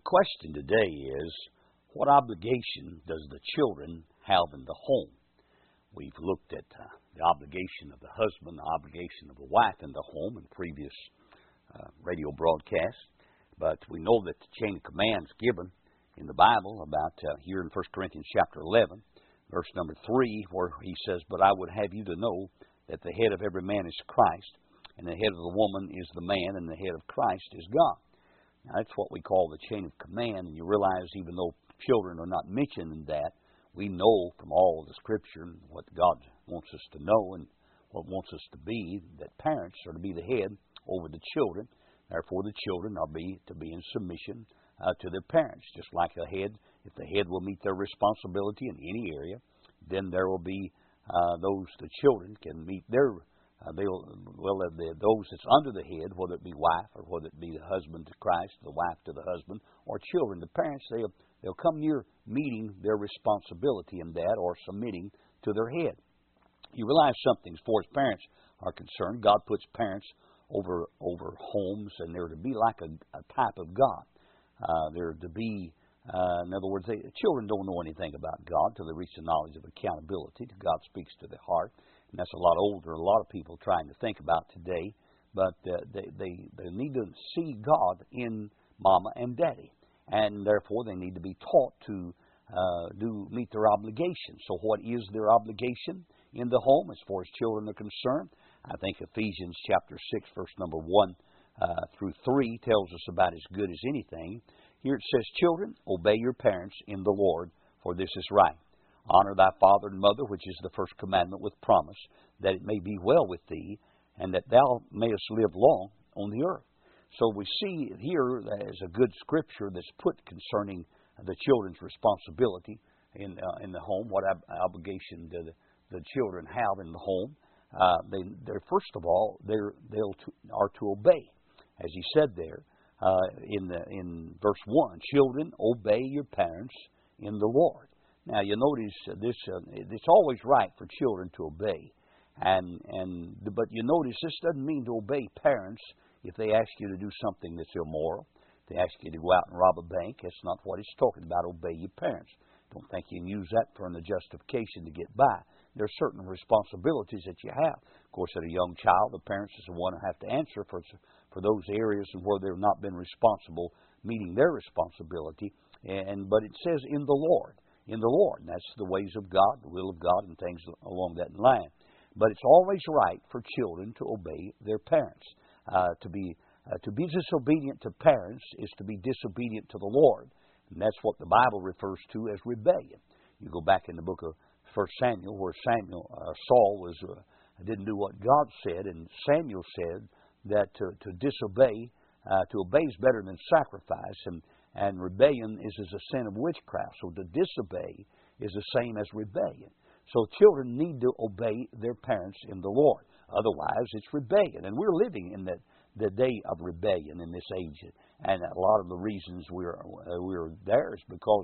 question today is, what obligation does the children have in the home? We've looked at the obligation of the husband, the obligation of the wife in the home in previous radio broadcasts. But we know that the chain of commands given in the Bible about here in 1 Corinthians chapter 11, verse number 3, where he says, "But I would have you to know that the head of every man is Christ, and the head of the woman is the man, and the head of Christ is God." Now, that's what we call the chain of command, and you realize even though children are not mentioned in that, we know from all of the Scripture what God wants us to know and what wants us to be, that parents are to be the head over the children. Therefore, the children are to be in submission to their parents. Just like a head, if the head will meet their responsibility in any area, then there will be the children can meet their those that's under the head, whether it be wife or whether it be the husband to Christ, the wife to the husband, or children. The parents, they'll come near meeting their responsibility in that or submitting to their head. You realize something as far as parents are concerned. God puts parents over homes, and they're to be like a type of God. They're to be, in other words, children don't know anything about God till they reach the knowledge of accountability. God speaks to their heart. And that's a lot older, a lot of people trying to think about today. But they need to see God in mama and daddy. And therefore, they need to be taught to meet their obligations. So what is their obligation in the home as far as children are concerned? I think Ephesians chapter 6, verse number 1 through 3 tells us about as good as anything. Here it says, "Children, obey your parents in the Lord, for this is right. Honor thy father and mother, which is the first commandment with promise, that it may be well with thee, and that thou mayest live long on the earth." So we see here as a good scripture that's put concerning the children's responsibility in the home. What obligation do the children have in the home? They're first of all, they are to obey, as he said there in verse 1. "Children, obey your parents in the Lord." Now, you notice this, it's always right for children to obey. But you notice this doesn't mean to obey parents if they ask you to do something that's immoral. If they ask you to go out and rob a bank, that's not what it's talking about, obey your parents. Don't think you can use that for a justification to get by. There are certain responsibilities that you have. Of course, at a young child, the parents is the one who have to answer for those areas where they've not been responsible, meeting their responsibility. But it says in the Lord. In the Lord. And that's the ways of God, the will of God, and things along that line. But it's always right for children to obey their parents. To be disobedient to parents is to be disobedient to the Lord. And that's what the Bible refers to as rebellion. You go back in the book of 1 Samuel, where Saul didn't do what God said, and Samuel said that to disobey, to obey is better than sacrifice, and rebellion is as a sin of witchcraft. So to disobey is the same as rebellion. So children need to obey their parents in the Lord. Otherwise, it's rebellion. And we're living in the day of rebellion in this age. And a lot of the reasons we're there is because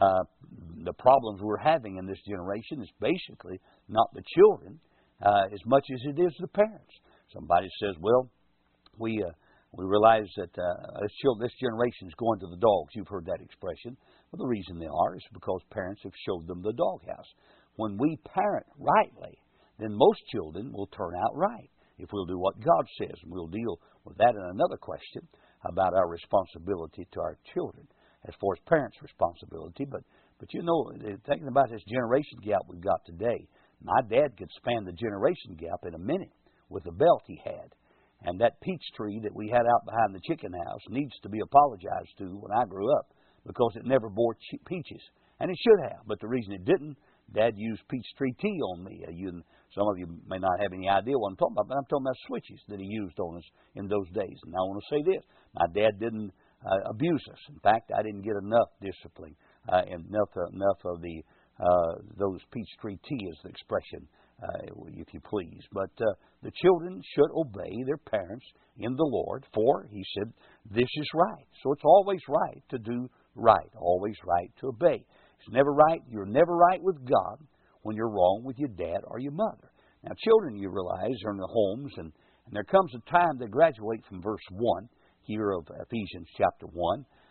the problems we're having in this generation is basically not the children as much as it is the parents. Somebody says, well, we realize that this generation is going to the dogs. You've heard that expression. Well, the reason they are is because parents have showed them the doghouse. When we parent rightly, then most children will turn out right if we'll do what God says. And we'll deal with that in another question about our responsibility to our children as far as parents' responsibility. But you know, thinking about this generation gap we've got today, my dad could span the generation gap in a minute with the belt he had. And that peach tree that we had out behind the chicken house needs to be apologized to when I grew up because it never bore peaches. And it should have, but the reason it didn't, Dad used peach tree tea on me. Some of you may not have any idea what I'm talking about, but I'm talking about switches that he used on us in those days. And I want to say this, my dad didn't abuse us. In fact, I didn't get enough discipline, enough of those peach tree tea is the expression, if you please. But the children should obey their parents in the Lord, for, he said, this is right. So it's always right to do right, always right to obey. It's never right. You're never right with God when you're wrong with your dad or your mother. Now, children, you realize, are in the homes, and there comes a time they graduate from verse 1 here of Ephesians chapter 1.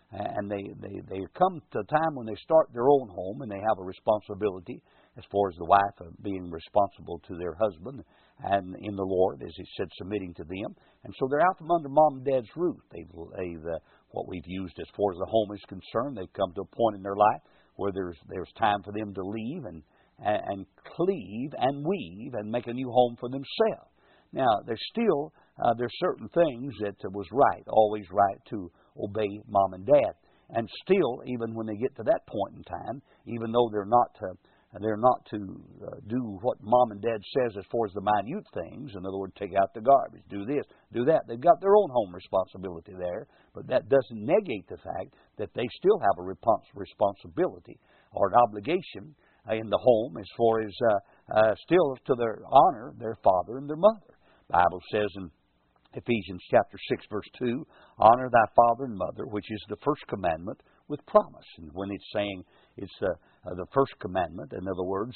and they come to a time when they start their own home, and they have a responsibility as far as the wife being responsible to their husband and in the Lord, as He said, submitting to them. And so they're out from under Mom and Dad's roof. They've what we've used as far as the home is concerned. They've come to a point in their life where there's time for them to leave and cleave and weave and make a new home for themselves. Now, there's certain things that was right, always right to obey Mom and Dad. And still, even when they get to that point in time, even though they're not to do what Mom and Dad says as far as the minute things, in other words, take out the garbage, do this, do that. They've got their own home responsibility there, but that doesn't negate the fact that they still have a responsibility or an obligation in the home as far as still to their honor their father and their mother. The Bible says in Ephesians chapter 6, verse 2, honor thy father and mother, which is the first commandment with promise. And when it's saying it's the first commandment, in other words,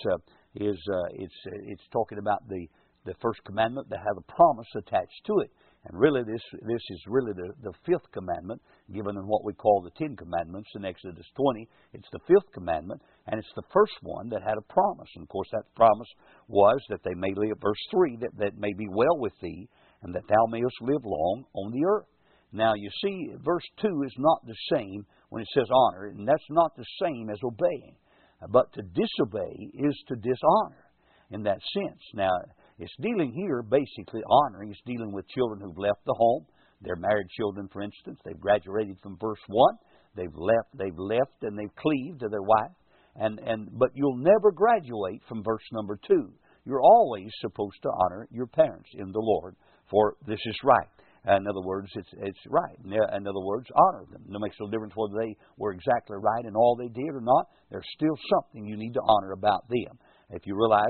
it's talking about the first commandment that has a promise attached to it. And really, this is really the fifth commandment, given in what we call the Ten Commandments in Exodus 20. It's the fifth commandment, and it's the first one that had a promise. And of course, that promise was that they may live, verse 3, that may be well with thee, and that thou mayest live long on the earth. Now, you see, verse 2 is not the same when it says honor, and that's not the same as obeying. But to disobey is to dishonor in that sense. Now, it's dealing here, basically, honoring. It's dealing with children who've left the home. They're married children, for instance. They've graduated from verse 1. They've left and they've cleaved to their wife. But you'll never graduate from verse number 2. You're always supposed to honor your parents in the Lord, for this is right. In other words, it's right. In other words, honor them. It makes no difference whether they were exactly right in all they did or not. There's still something you need to honor about them. If you realize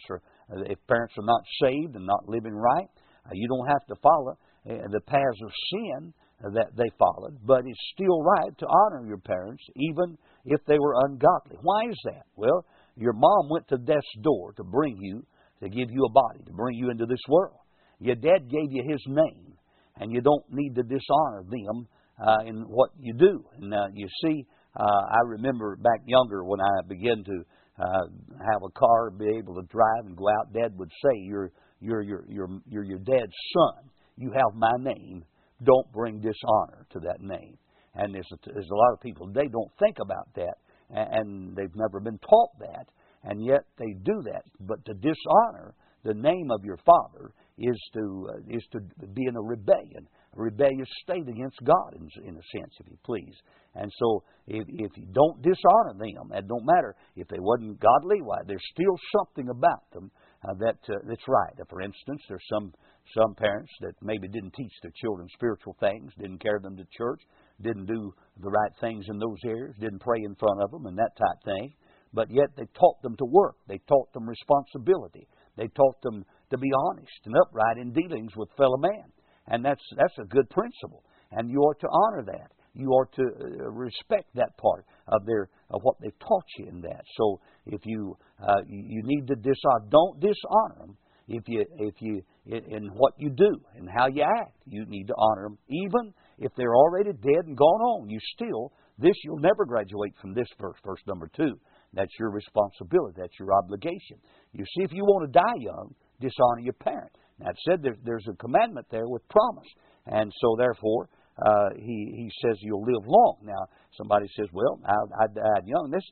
if parents are not saved and not living right, you don't have to follow the paths of sin that they followed, but it's still right to honor your parents, even if they were ungodly. Why is that? Well, your mom went to death's door to bring you, to give you a body, to bring you into this world. Your dad gave you his name, and you don't need to dishonor them in what you do. And you see, I remember back younger when I began to have a car, be able to drive and go out. Dad would say, "You're your dad's son. You have my name. Don't bring dishonor to that name." And there's a lot of people today don't think about that, and they've never been taught that, and yet they do that. But to dishonor the name of your father is to be in a rebellious state against God, in a sense, if you please. And so, if you don't dishonor them, it don't matter if they wasn't godly. Why, there's still something about them that's right. For instance, there's some parents that maybe didn't teach their children spiritual things, didn't carry them to church, didn't do the right things in those areas, didn't pray in front of them, and that type thing. But yet they taught them to work. They taught them responsibility. They taught them to be honest and upright in dealings with fellow man. And that's a good principle. And you ought to honor that. You ought to respect that part of what they've taught you in that. So if you need to dishonor, don't dishonor them. If you in what you do and how you act, you need to honor them, even if they're already dead and gone on. You'll never graduate from this verse number 2. That's your responsibility. That's your obligation. You see, if you want to die young, dishonor your parent. Now, it said there's a commandment there with promise. And so, therefore, he says you'll live long. Now, somebody says, well, I died young. This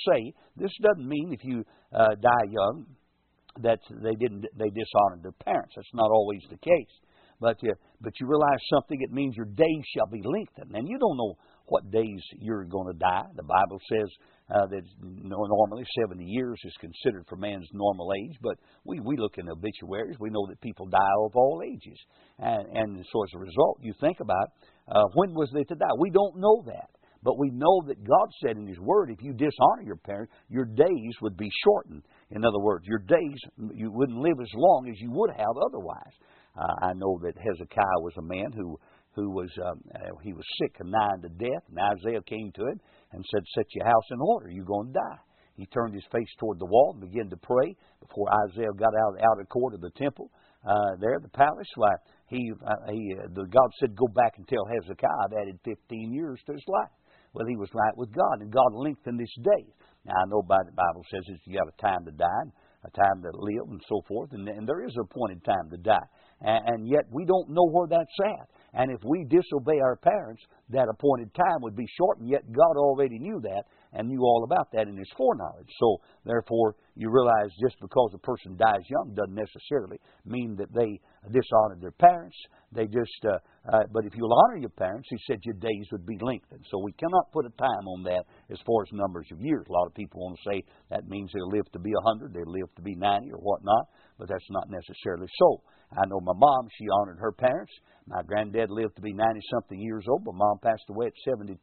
doesn't mean if you die young that they dishonored their parents. That's not always the case. But you realize something, it means your days shall be lengthened. And you don't know what days you're going to die. The Bible says that normally 70 years is considered for man's normal age. But we look in obituaries, we know that people die of all ages. And so as a result, you think about when was they to die? We don't know that. But we know that God said in His Word, if you dishonor your parents, your days would be shortened. In other words, your days, you wouldn't live as long as you would have otherwise. I know that Hezekiah was a man who was he was sick and nigh to death, and Isaiah came to him and said, "Set your house in order, you're going to die." He turned his face toward the wall and began to pray before Isaiah got out of the outer court of the temple, the palace. God said, go back and tell Hezekiah I've added 15 years to his life. Well, he was right with God, and God lengthened his days. Now, I know the Bible says that you got a time to die, and a time to live, and so forth, and there is an appointed time to die. And yet we don't know where that's at. And if we disobey our parents, that appointed time would be shortened, yet God already knew that and knew all about that in His foreknowledge. So, therefore, you realize just because a person dies young doesn't necessarily mean that they dishonored their parents. They just, but if you'll honor your parents, He said your days would be lengthened. So we cannot put a time on that as far as numbers of years. A lot of people want to say that means they'll live to be 100, they'll live to be 90 or whatnot, but that's not necessarily so. I know my mom, she honored her parents. My granddad lived to be 90-something years old, but Mom passed away at 72.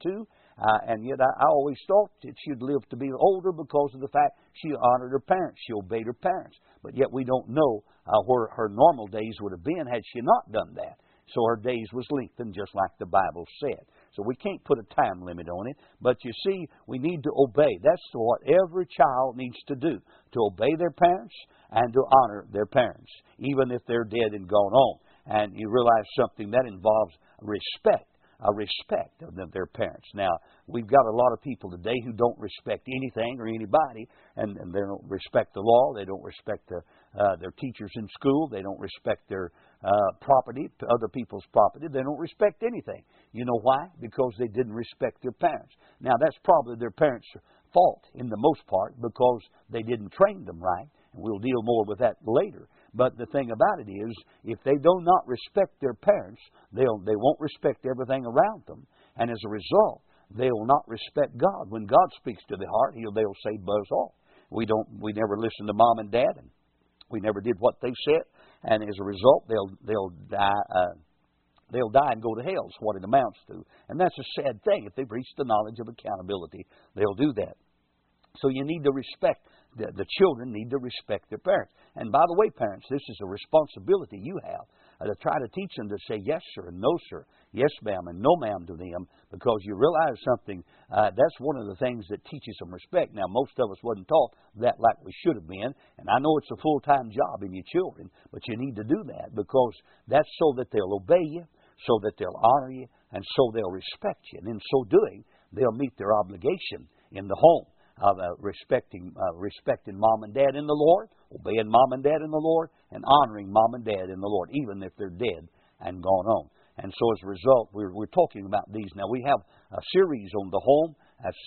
And yet I always thought that she'd live to be older because of the fact she honored her parents. She obeyed her parents. But yet we don't know where her normal days would have been had she not done that. So her days was lengthened just like the Bible said. So we can't put a time limit on it. But you see, we need to obey. That's what every child needs to do, to obey their parents and to honor their parents, even if they're dead and gone on. And you realize something that involves respect. A respect of their parents. Now, we've got a lot of people today who don't respect anything or anybody, and they don't respect the law. They don't respect their teachers in school. They don't respect their property, other people's property. They don't respect anything. You know why? Because they didn't respect their parents. Now, that's probably their parents' fault in the most part because they didn't train them right. And we'll deal more with that later. But the thing about it is, if they do not respect their parents, they won't respect everything around them. And as a result, they will not respect God. When God speaks to the heart, they'll say, buzz off. We never listened to Mom and Dad, and we never did what they said. And as a result, they'll die. They'll die and go to hell is what it amounts to. And that's a sad thing. If they've reached the knowledge of accountability, they'll do that. So you need to respect. The children need to respect their parents. And by the way, parents, this is a responsibility you have to try to teach them to say yes, sir, and no, sir, yes, ma'am, and no, ma'am to them, because you realize something, that's one of the things that teaches them respect. Now, most of us wasn't taught that like we should have been, and I know it's a full-time job in your children, but you need to do that because that's so that they'll obey you, so that they'll honor you, and so they'll respect you. And in so doing, they'll meet their obligation in the home of respecting Mom and Dad in the Lord, obeying Mom and Dad in the Lord, and honoring Mom and Dad in the Lord, even if they're dead and gone on. And so as a result, we're talking about these. Now, we have a series on the home,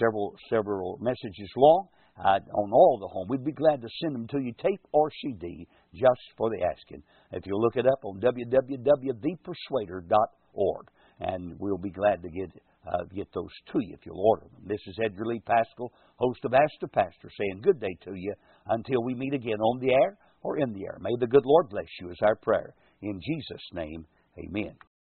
several messages long, on all the home. We'd be glad to send them to you, tape or CD, just for the asking. If you look it up on www.thepersuader.org, and we'll be glad to get those to you if you'll order them. This is Edgar Lee Pascal, host of Ask the Pastor, saying good day to you until we meet again on the air or in the air. May the good Lord bless you is our prayer. In Jesus' name, amen.